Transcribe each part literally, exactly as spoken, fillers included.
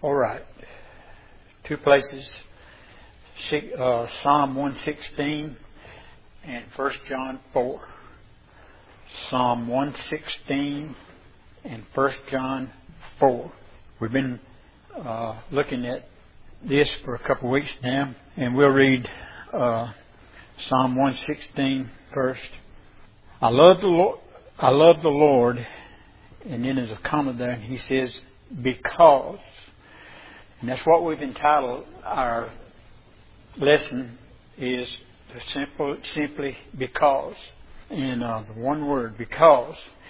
All right. Two places. Uh, Psalm one sixteen and First John four. Psalm one sixteen and First John four. We've been uh, looking at this for a couple of weeks now, and we'll read uh, Psalm one sixteen first. I love the Lord. I love the Lord, and then there's a comma there, and he says, because. And that's what we've entitled our lesson, is the simple, simply because. And uh, the one word, because.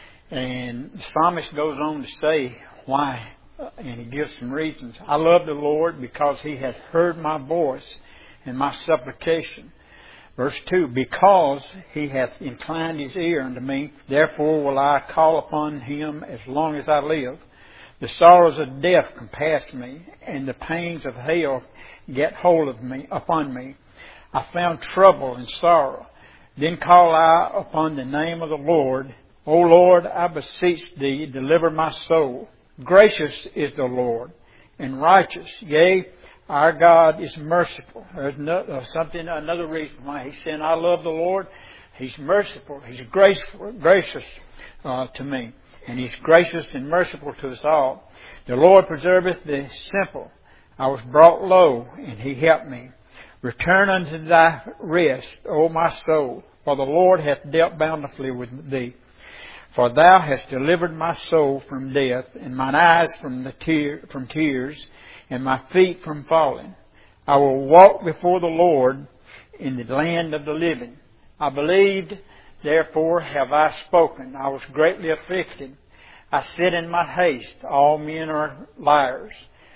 And the psalmist goes on to say why, and he gives some reasons. I love the Lord because he hath heard my voice and my supplication. Verse two, because he hath inclined his ear unto me, therefore will I call upon him as long as I live. The sorrows of death compass me, and the pains of hell get hold of me, upon me. I found trouble and sorrow. Then call I upon the name of the Lord. O Lord, I beseech thee, deliver my soul. Gracious is the Lord, and righteous. Yea, our God is merciful. There's no, uh, something, another reason why he's saying, I love the Lord. He's merciful. He's graceful, gracious uh, to me. And he's gracious and merciful to us all. The Lord preserveth the simple. I was brought low, and he helped me. Return unto thy rest, O my soul, for the Lord hath dealt bountifully with thee. For thou hast delivered my soul from death, and mine eyes from the tear, from tears, and my feet from falling. I will walk before the Lord in the land of the living. I believed, therefore have I spoken. I was greatly afflicted. I said in my haste, all men are liars.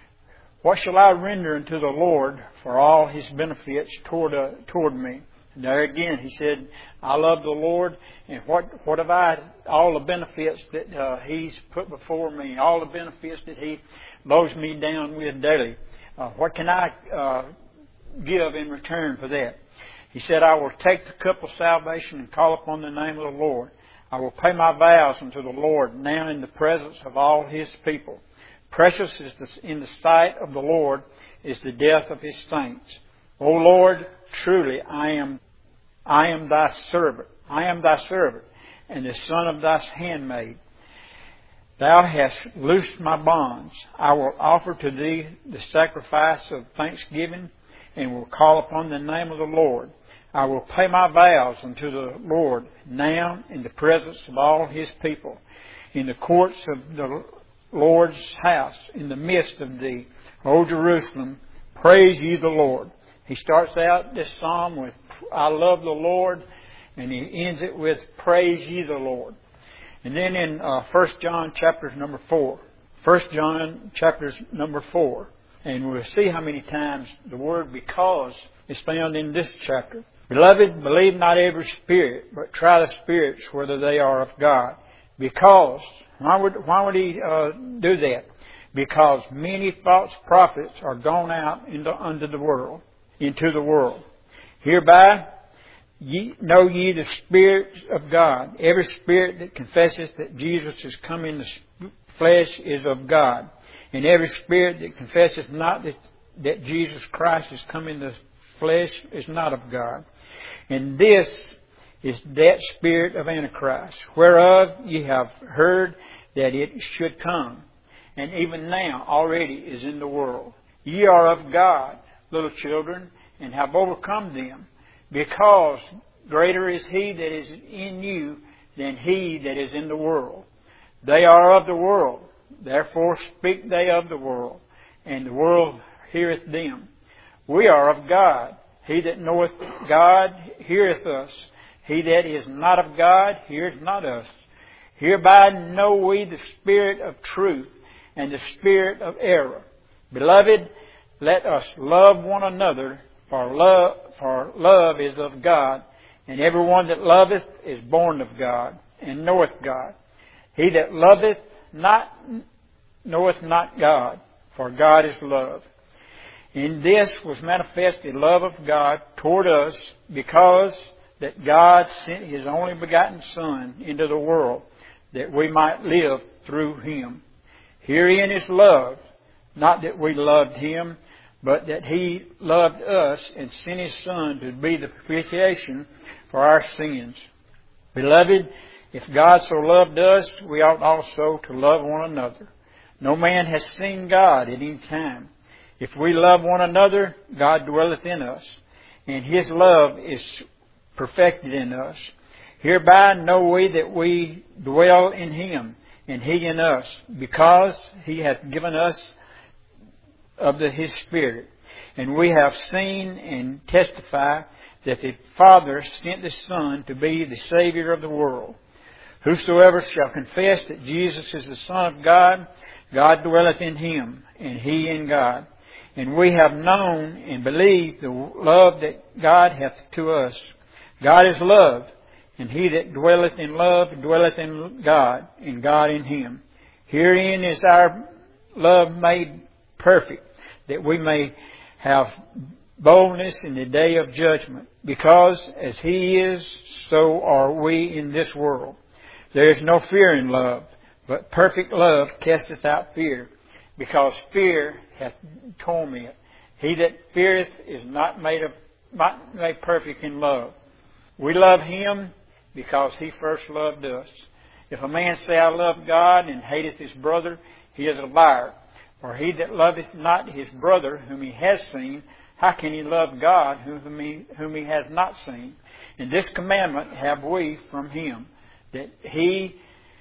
What shall I render unto the Lord for all his benefits toward uh, toward me? And there again, he said, I love the Lord, and what what have I, all the benefits that uh, he's put before me, all the benefits that he loads me down with daily. Uh, what can I uh, give in return for that? He said, I will take the cup of salvation and call upon the name of the Lord. I will pay my vows unto the Lord now in the presence of all his people. Precious is the, in the sight of the Lord is the death of his saints. O Lord, truly I am I am thy servant. I am thy servant, and the son of thy handmaid. Thou hast loosed my bonds. I will offer to thee the sacrifice of thanksgiving, and will call upon the name of the Lord. I will pay my vows unto the Lord now in the presence of all his people, in the courts of the Lord's house, in the midst of thee, O Jerusalem, praise ye the Lord. He starts out this psalm with, I love the Lord, and he ends it with, praise ye the Lord. And then in uh, First John chapter number four, First John chapter number four, and we'll see how many times the word because is found in this chapter. Beloved, believe not every spirit, but try the spirits whether they are of God. Because, why would, why would he uh, do that? Because many false prophets are gone out into, into the world, into the world. Hereby ye, know ye the Spirit of God. Every spirit that confesseth that Jesus is come in the flesh is of God. And every spirit that confesseth not that, that Jesus Christ is come in the flesh is not of God. And this is that spirit of Antichrist, whereof ye have heard that it should come, and even now already is in the world. Ye are of God, little children, and have overcome them, because greater is he that is in you than he that is in the world. They are of the world, therefore speak they of the world, and the world heareth them. We are of God. He that knoweth God heareth us. He that is not of God heareth not us. Hereby know we the spirit of truth and the spirit of error. Beloved, let us love one another, for love, for love is of God, and every one that loveth is born of God, and knoweth God. He that loveth not knoweth not God, for God is love. In this was manifest the love of God toward us, because that God sent his only begotten Son into the world, that we might live through him. Herein is love, not that we loved Him, but that He loved us and sent His Son to be the propitiation for our sins. Beloved, if God so loved us, we ought also to love one another. No man has seen God at any time. If we love one another, God dwelleth in us, and His love is perfected in us. Hereby know we that we dwell in Him, and He in us, because He hath given us of the, His Spirit. And we have seen and testify that the Father sent the Son to be the Savior of the world. Whosoever shall confess that Jesus is the Son of God, God dwelleth in Him, and He in God. And we have known and believed the love that God hath to us. God is love, and he that dwelleth in love dwelleth in God, and God in him. Herein is our love made perfect, that we may have boldness in the day of judgment. Because as He is, so are we in this world. There is no fear in love, but perfect love casteth out fear, because fear hath torment. He that feareth is not made of not made perfect in love. We love Him because He first loved us. If a man say, I love God, and hateth his brother, he is a liar. For he that loveth not his brother whom he has seen, how can he love God whom he, whom he has not seen? And this commandment have we from Him, that he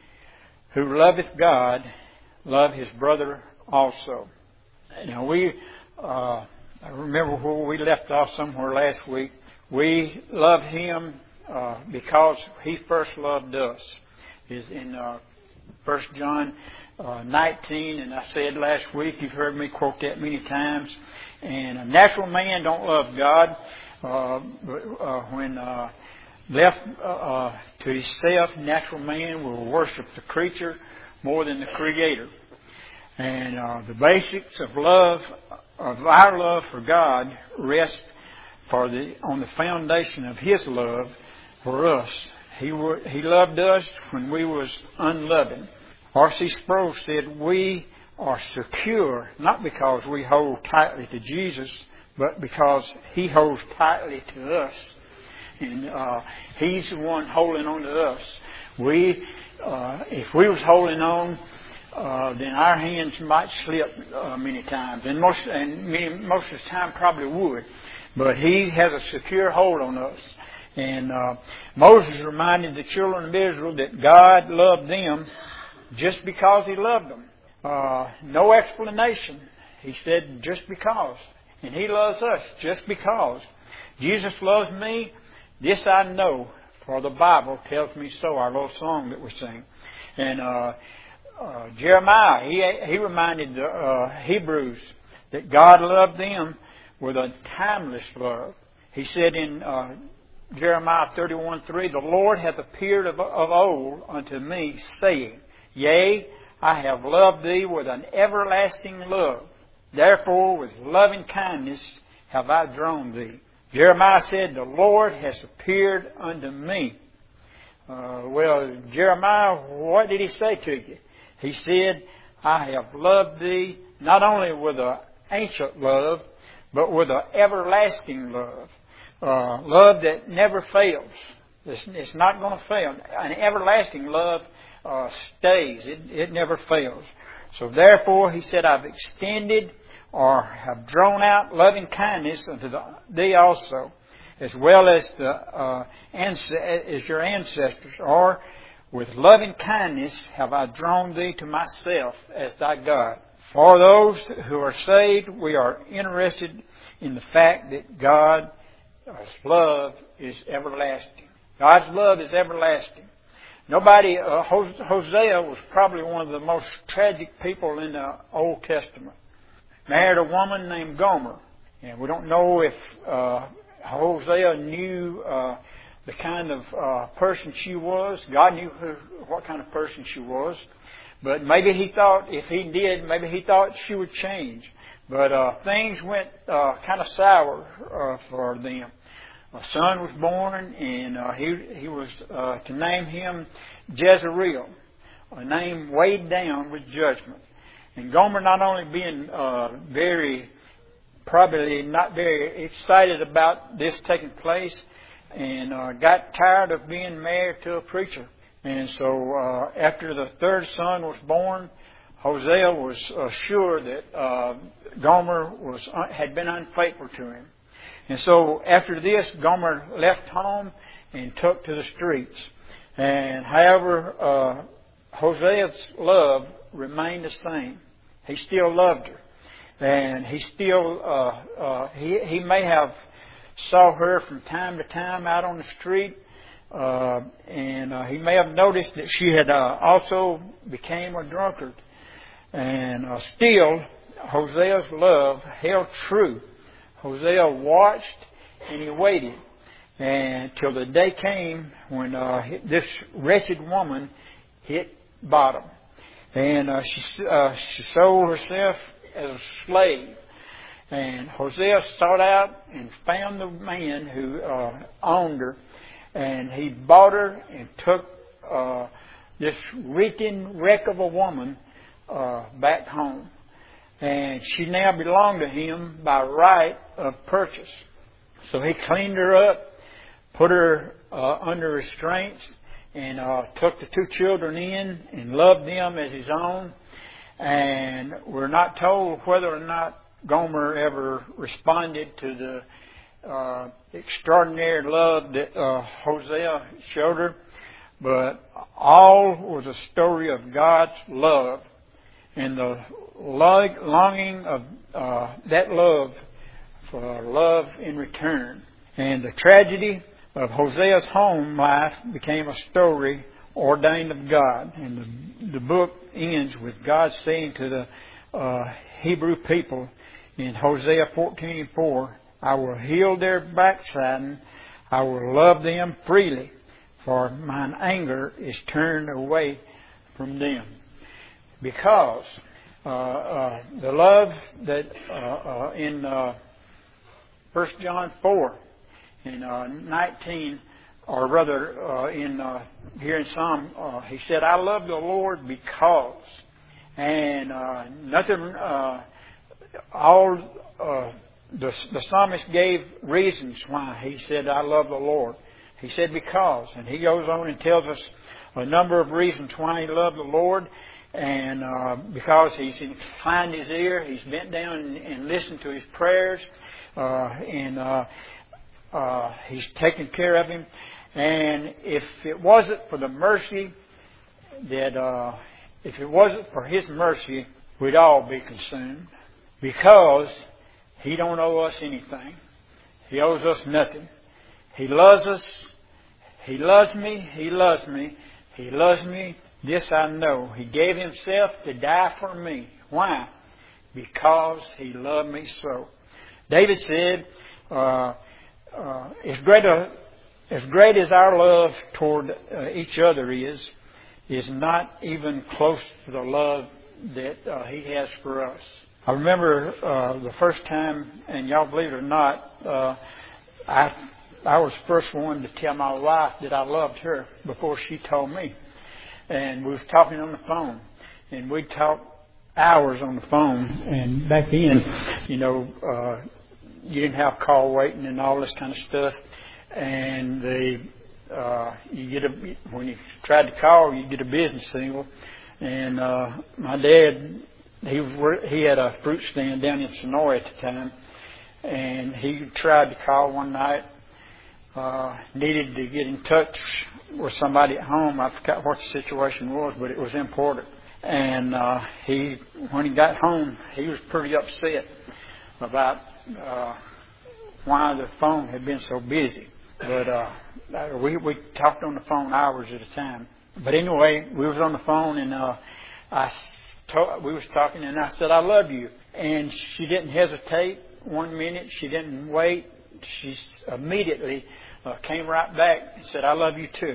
who loveth God love his brother also. Now we, uh, I remember where we left off somewhere last week. We love Him uh, because He first loved us. Is in uh, First John uh, nineteen, and I said last week, you've heard me quote that many times. And a natural man don't love God. Uh, but, uh, when uh, left uh, uh, to himself, natural man will worship the creature more than the Creator. And uh, the basics of love, of our love for God, rest for the on the foundation of His love for us. He were, He loved us when we was unloving. R C Sproul said, we are secure not because we hold tightly to Jesus, but because He holds tightly to us. And uh, He's the one holding on to us. We, uh, if we was holding on, uh, then our hands might slip uh, many times, and most and many, most of the time probably would. But He has a secure hold on us. And uh, Moses reminded the children of Israel that God loved them just because He loved them. Uh, no explanation. He said, just because. And He loves us just because. Jesus loves me. This I know, for the Bible tells me so, our little song that we sing. And uh, uh, Jeremiah, he, he reminded the uh, Hebrews that God loved them with a timeless love. He said in uh, Jeremiah thirty-one three, the Lord hath appeared of, of old unto me, saying, Yea, I have loved thee with an everlasting love. Therefore with loving kindness have I drawn thee. Jeremiah said, the Lord has appeared unto me. Uh, well, Jeremiah, what did he say to you? He said, I have loved thee not only with an ancient love, but with an everlasting love. Uh, love that never fails. It's, it's not going to fail. An everlasting love uh, stays. It, it never fails. So therefore, he said, I've extended or have drawn out loving kindness unto the, thee also, as well as the uh, ans- as your ancestors, or with loving kindness have I drawn thee to myself as thy God. For those who are saved, we are interested in the fact that God God's love is everlasting. God's love is everlasting. Nobody, uh, Hosea was probably one of the most tragic people in the Old Testament. Married a woman named Gomer. And we don't know if uh, Hosea knew uh, the kind of uh, person she was. God knew who, what kind of person she was. But maybe he thought, if he did, maybe he thought she would change. But uh, things went uh, kind of sour uh, for them. A son was born, and uh, he he was uh, to name him Jezreel, a name weighed down with judgment. And Gomer not only being uh, very, probably not very excited about this taking place, and uh, got tired of being married to a preacher. And so uh, after the third son was born, Hosea was uh, sure that uh, Gomer was uh, had been unfaithful to him. And so after this, Gomer left home and took to the streets. And however, uh, Hosea's love remained the same. He still loved her. And he still, uh, uh, he, he may have saw her from time to time out on the street. Uh, and uh, he may have noticed that she had uh, also became a drunkard. And uh, still, Hosea's love held true. Hosea watched and he waited until the day came when uh, this wretched woman hit bottom. And uh, she, uh, she sold herself as a slave. And Hosea sought out and found the man who uh, owned her. And he bought her and took uh, this reeking wreck of a woman uh, back home. And she now belonged to him by right of purchase. So he cleaned her up, put her uh, under restraints, and uh, took the two children in and loved them as his own. And we're not told whether or not Gomer ever responded to the uh, extraordinary love that uh, Hosea showed her, but all was a story of God's love and the longing of uh, that love for love in return. And the tragedy of Hosea's home life became a story ordained of God. And the, the book ends with God saying to the uh, Hebrew people in Hosea fourteen and four, I will heal their backsliding, I will love them freely, for mine anger is turned away from them. Because uh, uh, the love that uh, uh, in uh, First John four in uh, nineteen, or rather uh, in uh, here in Psalm, uh, he said, I love the Lord because, and uh, nothing, uh, all uh, the, the psalmist gave reasons why he said, I love the Lord. He said because, and he goes on and tells us a number of reasons why he loved the Lord. And uh, because he's inclined his ear, he's bent down and, and listened to his prayers, uh, and uh, uh, he's taken care of him. And if it wasn't for the mercy that, uh, if it wasn't for his mercy, we'd all be consumed. Because he don't owe us anything. He owes us nothing. He loves us. He loves me. He loves me. He loves me. This I know. He gave himself to die for me. Why? Because he loved me so. David said, uh, uh, as great a, as great as our love toward uh, each other is, is not even close to the love that uh, he has for us. I remember uh, the first time, and y'all believe it or not, uh, I I was the first one to tell my wife that I loved her before she told me. And we was talking on the phone, and we'd talk hours on the phone. And back then, you know, uh, you didn't have call waiting and all this kind of stuff. And the uh, you get a when you tried to call, you get a business signal. And uh, my dad, he was he had a fruit stand down in Sonora at the time, and he tried to call one night. Uh, needed to get in touch with somebody at home. I forgot what the situation was, but it was important. And uh, he, when he got home, he was pretty upset about uh, why the phone had been so busy. But uh, we we talked on the phone hours at a time. But anyway, we was on the phone, and uh, I to- we was talking, and I said, "I love you," and she didn't hesitate one minute. She didn't wait. She immediately uh, came right back and said, I love you too.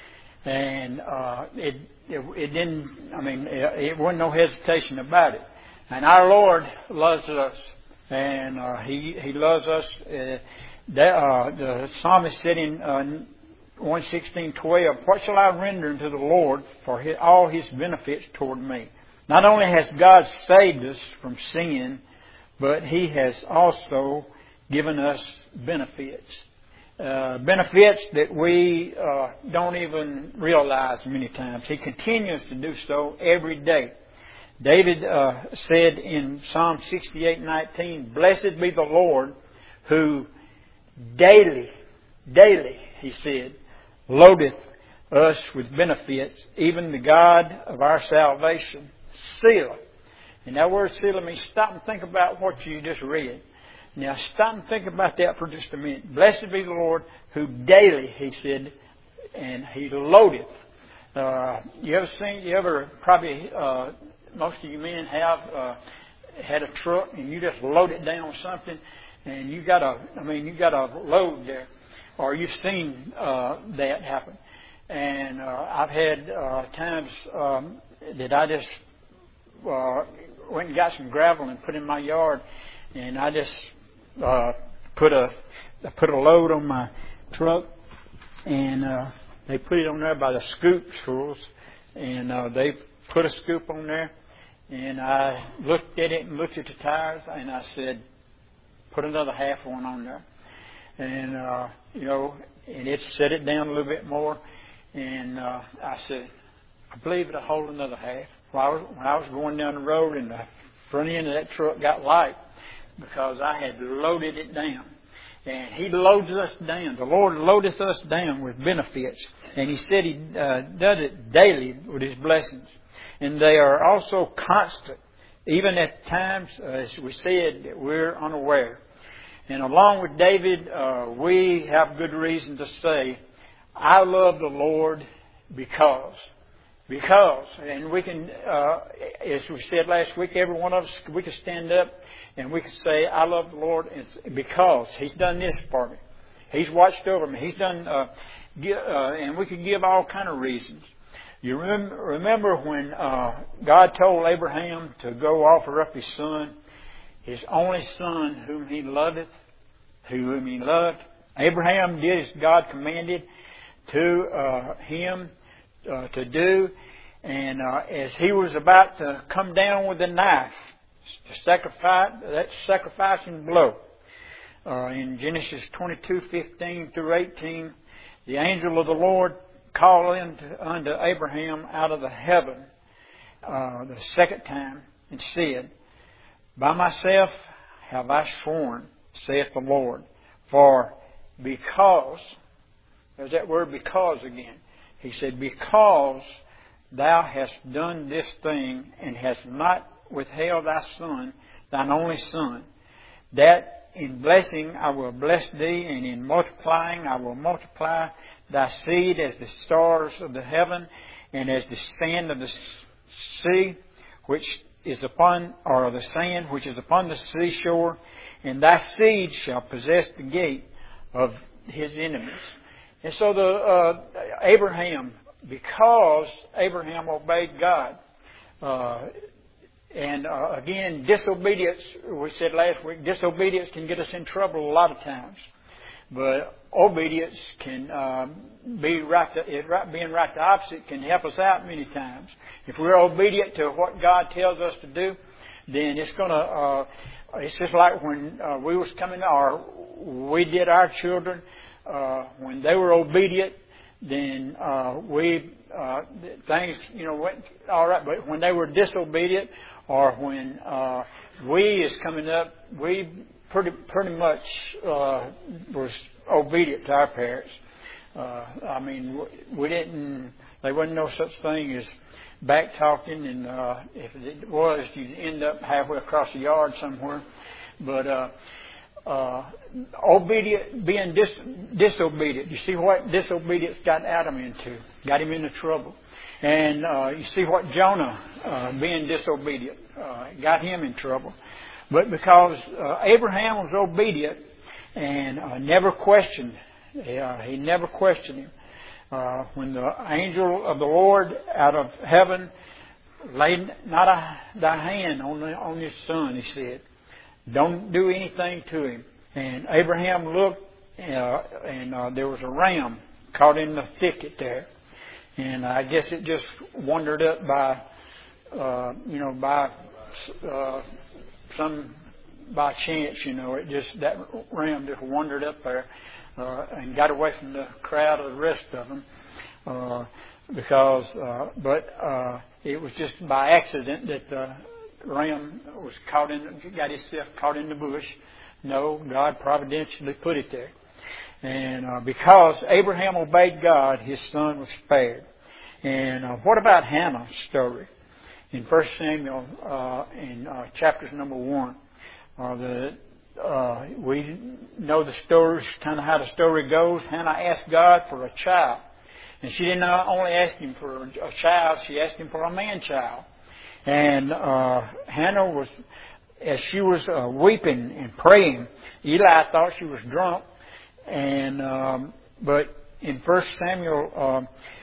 And uh, it, it it didn't, I mean, it, it wasn't no hesitation about it. And our Lord loves us. And uh, He He loves us. Uh, that, uh, the psalmist said in uh, one sixteen twelve, what shall I render unto the Lord for his, all His benefits toward me? Not only has God saved us from sin, but He has also given us benefits. Uh, benefits that we uh, don't even realize many times. He continues to do so every day. David uh, said in Psalm sixty-eight nineteen, "Blessed be the Lord who daily, daily," he said, "loadeth us with benefits, even the God of our salvation." Selah. And that word Selah means stop and think about what you just read. Now stop and think about that for just a minute. Blessed be the Lord who daily, he said, and He loadeth. Uh, you ever seen, you ever probably, uh, most of you men have uh, had a truck and you just load it down with something and you got a, I mean, you got a load there. Or you've seen uh, that happen. And uh, I've had uh, times um, that I just uh, went and got some gravel and put in my yard, and I just uh, put a I put a load on my truck, and uh, they put it on there by the scoop tools, and uh, they put a scoop on there, and I looked at it and looked at the tires, and I said, put another half one on there, and uh, you know, and it set it down a little bit more. And uh, I said, I believe it'll hold another half. Well, I was, when I was going down the road and the front end of that truck got light because I had loaded it down. And He loads us down. The Lord loadeth us down with benefits. And He said He uh, does it daily with His blessings. And they are also constant. Even at times, uh, as we said, that we're unaware. And along with David, uh, we have good reason to say, I love the Lord because. Because. And we can, uh, as we said last week, every one of us, we can stand up and we can say, I love the Lord because He's done this for me. He's watched over me. He's done, uh, give, uh, and we can give all kind of reasons. You remember, remember when uh, God told Abraham to go offer up his son, his only son whom he loveth, whom he loved. Abraham did as God commanded to uh, him uh, to do, and uh, as he was about to come down with a knife to sacrifice that sacrificing blow, uh, in Genesis twenty-two fifteen through eighteen, the angel of the Lord called unto, unto Abraham out of the heaven uh, the second time and said, "By myself have I sworn, saith the Lord, for because," there's that word because again. He said, "because thou hast done this thing and hast not withheld thy son, thine only son, that in blessing I will bless thee, and in multiplying I will multiply thy seed as the stars of the heaven, and as the sand of the sea, which is upon, or the sand which is upon the seashore, and thy seed shall possess the gate of his enemies." And so the uh, Abraham, because Abraham obeyed God, uh, and uh, again, disobedience, we said last week, disobedience can get us in trouble a lot of times. But obedience can um, be right, to, it, right, being right the opposite can help us out many times. If we're obedient to what God tells us to do, then it's going to, uh, it's just like when uh, we was coming, or we did our children, uh, when they were obedient, then uh, we, uh, things, you know, went all right. But when they were disobedient, or when uh, we is coming up, we pretty pretty much uh, was obedient to our parents. Uh, I mean, we didn't. There wasn't no such thing as back talking, and uh, if it was, you'd end up halfway across the yard somewhere. But uh, uh, obedient, being dis, disobedient. You see what disobedience got Adam into? Got him into trouble. And uh, you see what Jonah, uh, being disobedient, uh, got him in trouble. But because uh, Abraham was obedient and uh, never questioned, uh, he never questioned him. Uh, when the angel of the Lord out of heaven laid not a, thy hand on, the, on his son, he said, don't do anything to him. And Abraham looked, uh, and uh, there was a ram caught in the thicket there. And I guess it just wandered up by uh, you know, by uh, some by chance, you know, it just that ram just wandered up there uh, and got away from the crowd of the rest of them. Uh, because, uh, but uh, it was just by accident that the ram was caught in, got himself caught in the bush. No, God providentially put it there. And uh, because Abraham obeyed God, his son was spared. And uh, what about Hannah's story? In First Samuel, uh, in uh, chapters number one, uh, the uh, we know the story, kind of how the story goes. Hannah asked God for a child. And she did not only ask him for a child, she asked him for a man-child. And uh, Hannah was, as she was uh, weeping and praying, Eli thought she was drunk. And um, but in First Samuel uh,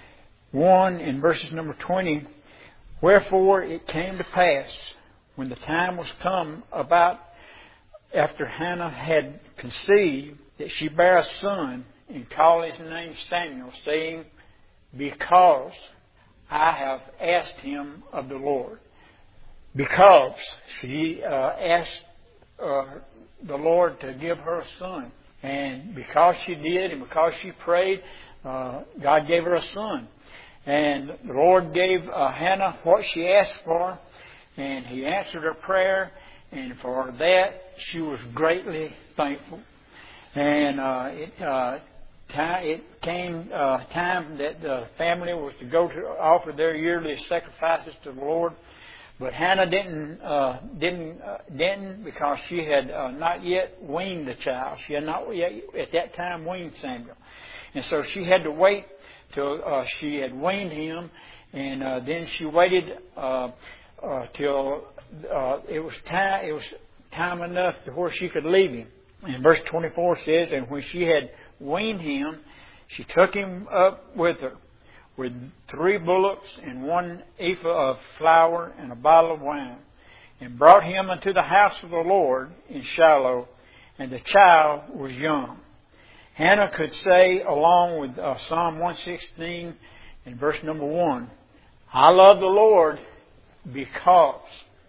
one, in verses number twenty, wherefore it came to pass, when the time was come about after Hannah had conceived, that she bare a son, and called his name Samuel, saying, because I have asked him of the Lord. Because she uh, asked uh, the Lord to give her a son. And because she did, and because she prayed, uh, God gave her a son. And the Lord gave uh, Hannah what she asked for, and He answered her prayer, and for that she was greatly thankful. And uh, it uh, Time, it came uh, time that the family was to go to offer their yearly sacrifices to the Lord, but Hannah didn't uh, didn't uh, didn't because she had uh, not yet weaned the child. She had not yet at that time weaned Samuel, and so she had to wait till uh, she had weaned him, and uh, then she waited uh, uh, till uh, it was time. It was time enough to where she could leave him. And verse twenty-four says, and when she had weaned him, she took him up with her, with three bullocks and one ephah of flour and a bottle of wine, and brought him unto the house of the Lord in Shiloh, and the child was young. Hannah could say, along with uh, Psalm one sixteen in verse number one, I love the Lord because,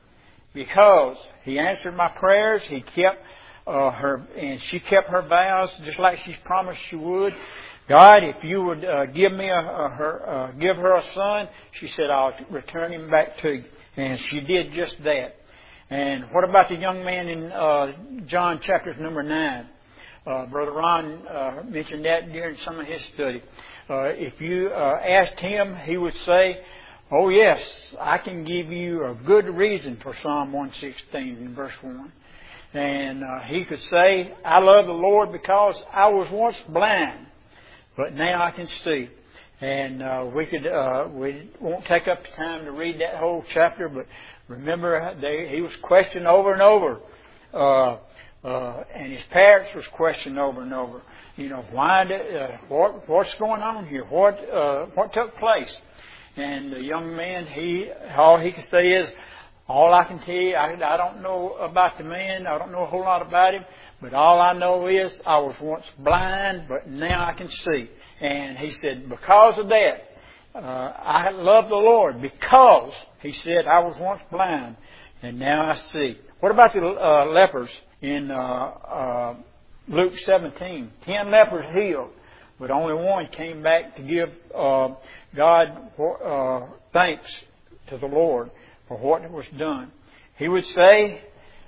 because He answered my prayers, He kept Uh, her, and she kept her vows just like she promised she would. God, if you would uh, give me a, a her, uh, give her a son, she said, I'll return him back to you. And she did just that. And what about the young man in uh, John chapter number nine? Uh, Brother Ron uh, mentioned that during some of his study. Uh, if you uh, asked him, he would say, oh yes, I can give you a good reason for Psalm one sixteen in verse one. And uh, he could say, I love the Lord because I was once blind, but now I can see. And uh, we could uh, we won't take up the time to read that whole chapter, but remember they, he was questioned over and over, uh, uh, and his parents was questioned over and over. You know, why? Did, uh, what what's going on here? What uh, what took place? And the young man, he all he could say is, all I can tell you, I, I don't know about the man. I don't know a whole lot about him. But all I know is I was once blind, but now I can see. And he said, because of that, uh, I love the Lord. Because, he said, I was once blind, and now I see. What about the uh, lepers in uh, uh, Luke seventeen? Ten lepers healed, but only one came back to give uh, God uh, thanks to the Lord for what was done. He would say,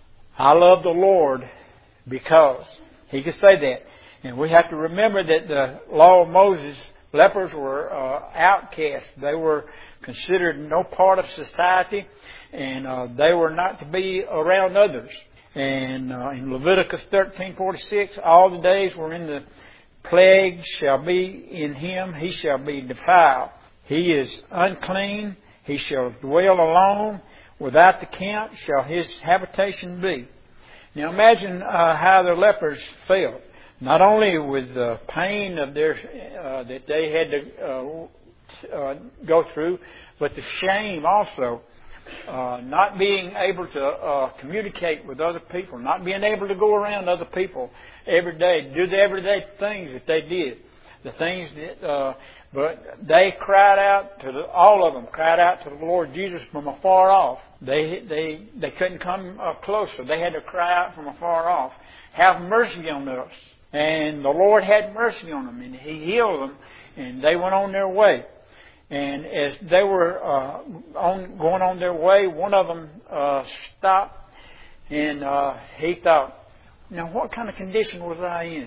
I love the Lord because. He could say that. And we have to remember that the law of Moses, lepers were uh, outcasts. They were considered no part of society, and uh, they were not to be around others. And uh, in Leviticus thirteen forty-six, all the days wherein the plague shall be in him, he shall be defiled. He is unclean. He shall dwell alone. Without the camp shall his habitation be. Now imagine uh, how the lepers felt. Not only with the pain of their uh, that they had to uh, uh, go through, but the shame also. Uh, not being able to uh, communicate with other people. Not being able to go around other people every day. Do the everyday things that they did. The things that uh, But they cried out to the, all of them cried out to the Lord Jesus from afar off. They they they couldn't come up closer. They had to cry out from afar off, "Have mercy on us." And the Lord had mercy on them, and He healed them, and they went on their way. And as they were uh, on going on their way, one of them uh, stopped, and uh, he thought, "Now, what kind of condition was I in?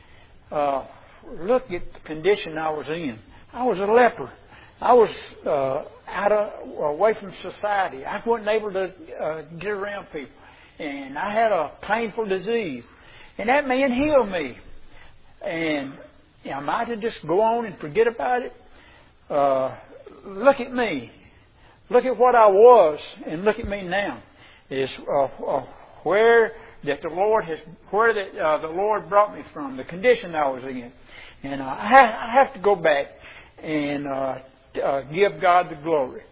Uh, look at the condition I was in. I was a leper. I was uh, out of away from society. I wasn't able to uh, get around people, and I had a painful disease. And that man healed me. And am I to just go on and forget about it? Uh, look at me. Look at what I was, and look at me now. Is uh, uh, where that the Lord has, where that uh, the Lord brought me from, the condition I was in, and uh, I, ha- I have to go back and uh, uh, give God the glory."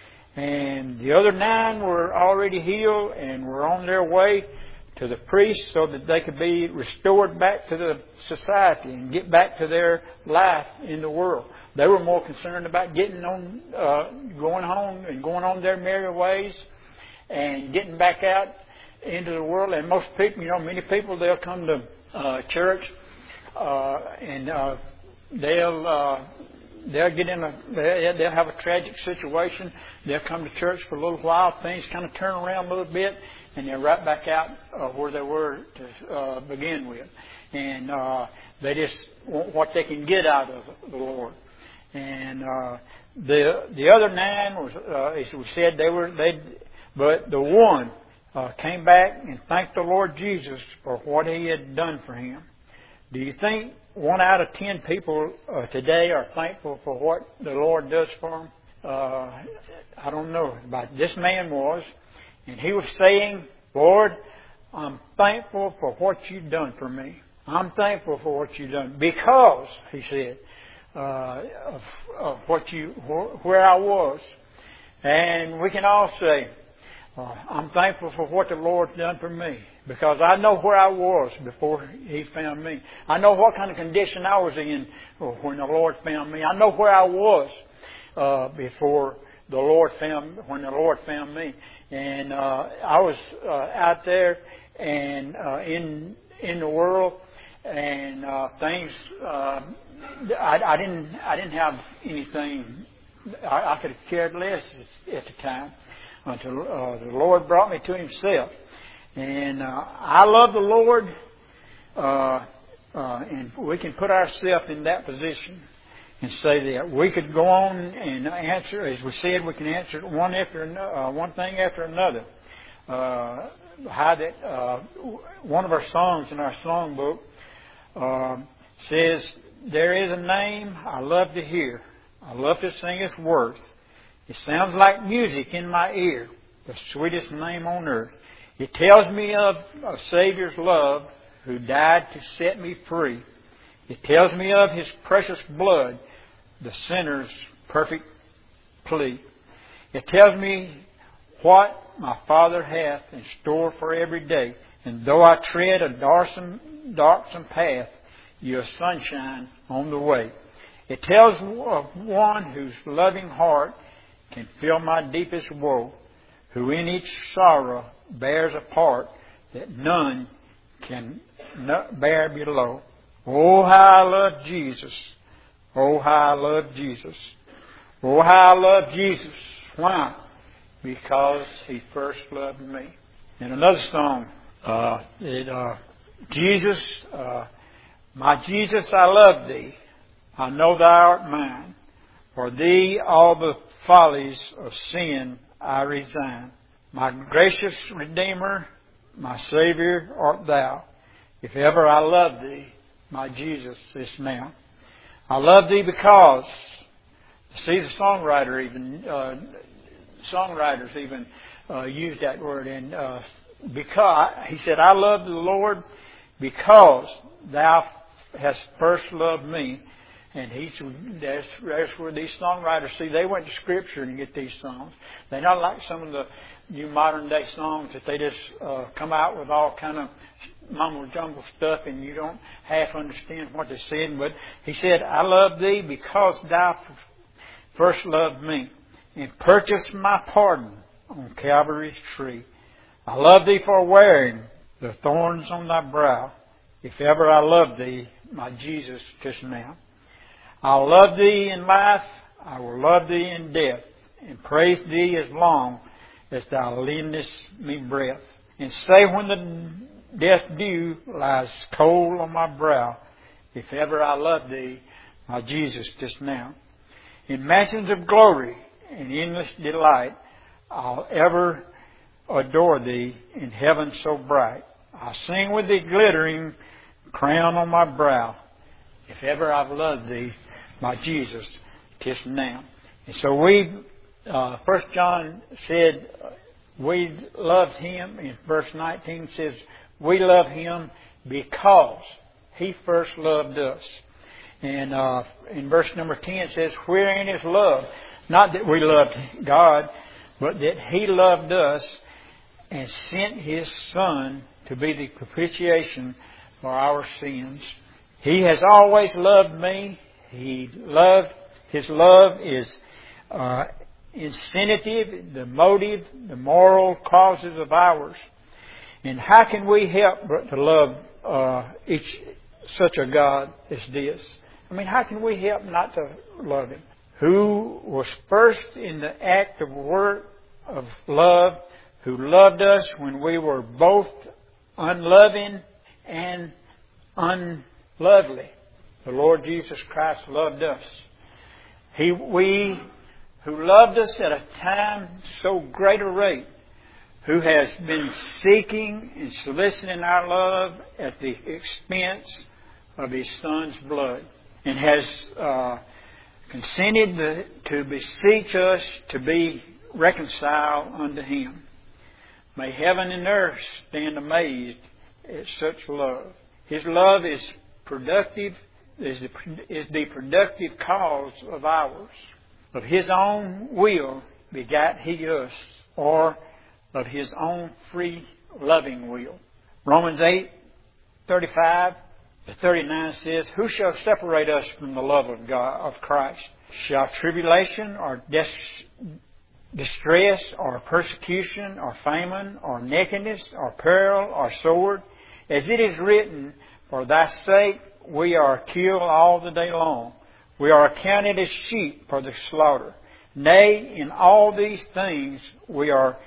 And the other nine were already healed and were on their way to the priest so that they could be restored back to the society and get back to their life in the world. They were more concerned about getting on, uh, going home and going on their merry ways and getting back out into the world. And most people, you know, many people, they'll come to uh, church uh, and uh, they'll uh, they'll get in a they'll, they'll have a tragic situation. They'll come to church for a little while. Things kind of turn around a little bit, and they're right back out uh, where they were to uh, begin with. And uh, they just want what they can get out of the Lord. And uh, the the other nine was, uh, as we said, they were they, but the one uh, came back and thanked the Lord Jesus for what He had done for him. Do you think one out of ten people uh, today are thankful for what the Lord does for them? Uh, I don't know, but this man was, and he was saying, "Lord, I'm thankful for what you've done for me. I'm thankful for what you've done because," he said, uh, of, of what you where I was. And we can all say, uh, "I'm thankful for what the Lord's done for me because I know where I was before He found me. I know what kind of condition I was in when the Lord found me. I know where I was uh, before the Lord found when the Lord found me." And uh, I was uh, out there and uh, in in the world, and uh, things. Uh, I, I didn't. I didn't have anything. I, I could have cared less at the time until uh, the Lord brought me to Himself. And uh, I love the Lord, uh, uh, and we can put ourselves in that position and say that we could go on and answer, as we said, we can answer one after another, uh, one thing after another. Uh, how that uh, one of our songs in our songbook uh, says, "There is a name I love to hear. I love to sing its worth. It sounds like music in my ear, the sweetest name on earth. It tells me of a Savior's love who died to set me free. It tells me of His precious blood, the sinner's perfect plea. It tells me what my Father hath in store for every day. And though I tread a darksome, darksome path, Your sunshine on the way. It tells of one whose loving heart can feel my deepest woe, who in each sorrow bears a part that none can bear below. Oh, how I love Jesus. Oh, how I love Jesus. Oh, how I love Jesus. Why? Because He first loved me." And another song, uh, it, uh, Jesus, uh, "My Jesus, I love Thee. I know Thou art mine. For Thee all the follies of sin I resign. My gracious Redeemer, my Savior art Thou. If ever I love Thee, my Jesus is now. I love Thee because," see, the songwriter even, uh, songwriters even uh, use that word. And uh, because he said, "I love the Lord because Thou hast first loved me." And he's, that's, that's where these songwriters, see, they went to Scripture and get these songs. They're not like some of the new modern day songs that they just uh, come out with all kind of mumble jumble stuff and you don't half understand what they're saying. But he said, I love thee because thou first loved me and purchased my pardon on Calvary's tree. I love thee for wearing the thorns on thy brow. If ever I love thee, my Jesus, just now. I'll love thee in life, I will love thee in death, and praise thee as long as thou lendest me breath. And say when the death dew lies cold on my brow, if ever I love thee, my Jesus, just now. In mansions of glory and endless delight, I'll ever adore thee in heaven so bright. I'll sing with thee glittering crown on my brow. If ever I've loved thee, my Jesus, 'tis now. And so we, uh, First John said, we loved Him. In verse nineteen says, we love Him because He first loved us. And uh, in verse number ten it says, wherein is love? Not that we loved God, but that He loved us and sent His Son to be the propitiation for our sins. He has always loved me. He loved, His love is uh, incentive, the motive, the moral causes of ours. And how can we help but to love uh, each such a God as this? I mean, how can we help not to love Him? Who was first in the act of work of love, who loved us when we were both unloving and unlovely. The Lord Jesus Christ loved us. He, we, who loved us at a time so great a rate, who has been seeking and soliciting our love at the expense of His Son's blood, and has uh, consented to, to beseech us to be reconciled unto Him. May heaven and earth stand amazed at such love. His love is productive, is the, is the productive cause of ours. Of His own will begat He us, or of His own free loving will. Romans eight, thirty-five to thirty-nine says, who shall separate us from the love of God, of Christ? Shall tribulation or des- distress or persecution or famine or nakedness or peril or sword? As it is written, for thy sake we are killed all the day long. We are accounted as sheep for the slaughter. Nay, in all these things we are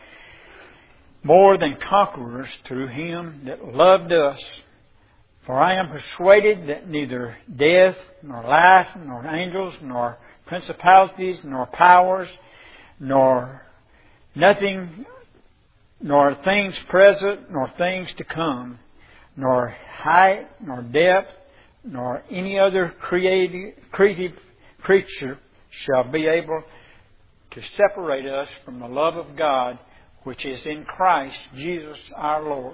more than conquerors through Him that loved us. For I am persuaded that neither death, nor life, nor angels, nor principalities, nor powers, nor nothing, nor things present, nor things to come, nor height, nor depth, nor any other creative, creative creature shall be able to separate us from the love of God which is in Christ Jesus our Lord.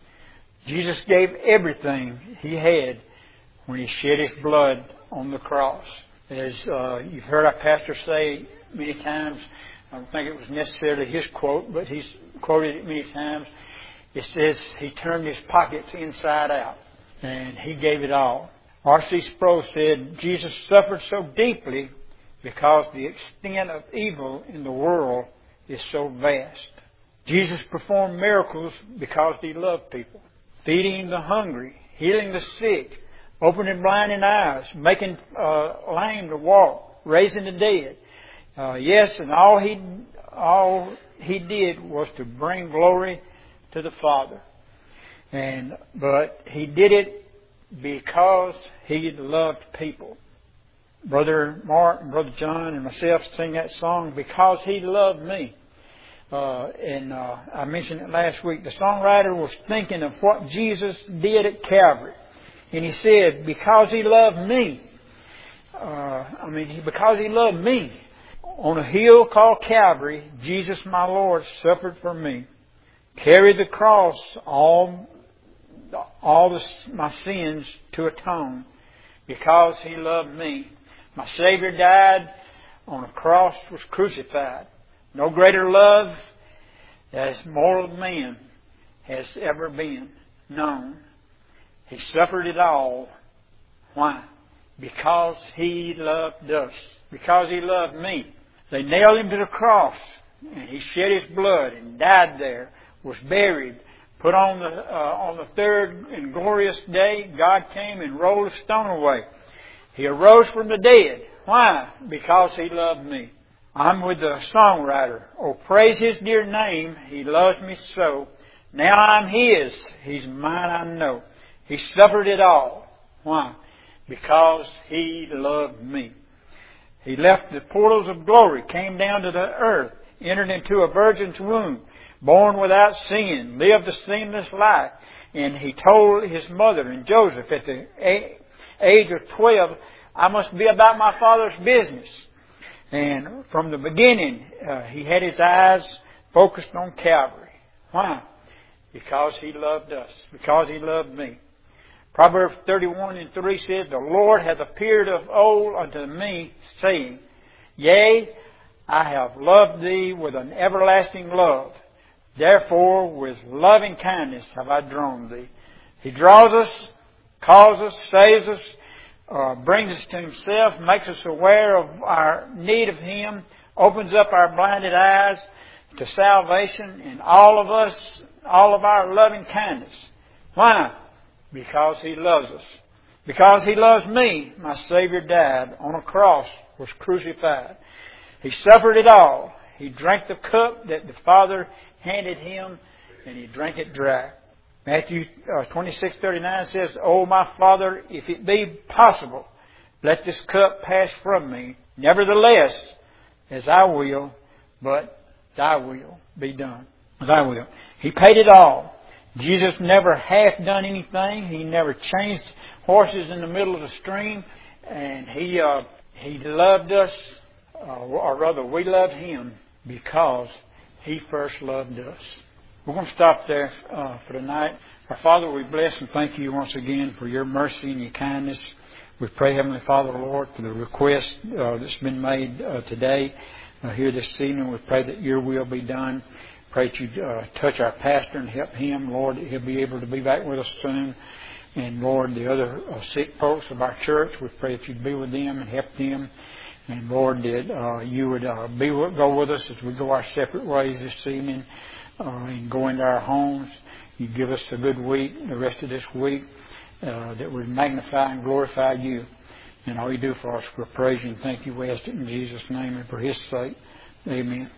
Jesus gave everything He had when He shed His blood on the cross. As uh, you've heard our pastor say many times, I don't think it was necessarily his quote, but he's quoted it many times. It says He turned His pockets inside out and He gave it all. R C Sproul said, Jesus suffered so deeply because the extent of evil in the world is so vast. Jesus performed miracles because He loved people. Feeding the hungry, healing the sick, opening blinding eyes, making uh, lame to walk, raising the dead. Uh, yes, and all he all he did was to bring glory to the Father. And but He did it because He loved people. Brother Mark and Brother John and myself sing that song, Because He Loved Me. Uh, and uh, I mentioned it last week. The songwriter was thinking of what Jesus did at Calvary. And he said, because He loved me. Uh, I mean, because He loved me. On a hill called Calvary, Jesus my Lord suffered for me. Carried the cross, all, all the, my sins to atone. Because He loved me. My Savior died on a cross, was crucified. No greater love as mortal man has ever been known. He suffered it all. Why? Because He loved us. Because He loved me. They nailed Him to the cross, and He shed His blood and died there, was buried, put on the uh, on the third and glorious day. God came and rolled the stone away. He arose from the dead. Why? Because He loved me. I'm with the songwriter. Oh, praise His dear name. He loves me so. Now I'm His. He's mine, I know. He suffered it all. Why? Because He loved me. He left the portals of glory, came down to the earth, entered into a virgin's womb, born without sin, lived a sinless life. And He told His mother and Joseph at the age of twelve, I must be about my Father's business. And from the beginning, uh, He had His eyes focused on Calvary. Why? Because He loved us. Because He loved me. Proverbs thirty-one and three says, the Lord hath appeared of old unto me, saying, Yea, I have loved thee with an everlasting love. Therefore, with loving kindness have I drawn thee. He draws us, calls us, saves us, uh, brings us to Himself, makes us aware of our need of Him, opens up our blinded eyes to salvation and all of us, all of our loving kindness. Why? Because He loves us. Because He loves me, my Savior died on a cross, was crucified. He suffered it all. He drank the cup that the Father handed Him, and He drank it dry. Matthew uh, twenty-six thirty-nine says, O my Father, if it be possible, let this cup pass from me. Nevertheless, as I will, but Thy will be done. Thy will. He paid it all. Jesus never half done anything. He never changed horses in the middle of the stream. And He uh, He loved us, uh, or rather we loved Him because He first loved us. We're going to stop there uh, for tonight. Our Father, we bless and thank You once again for Your mercy and Your kindness. We pray, Heavenly Father, Lord, for the request uh, that's been made uh, today, uh, here this evening. We pray that Your will be done. Pray that You uh, touch our pastor and help him, Lord, that he'll be able to be back with us soon. And Lord, the other uh, sick folks of our church, we pray that You'd be with them and help them. And Lord, that uh, You would uh, be with, go with us as we go our separate ways this evening uh, and go into our homes. You give us a good week, the rest of this week, uh, that we magnify and glorify You. And all You do for us, we praise You and thank You. We ask it in Jesus' name and for His sake. Amen.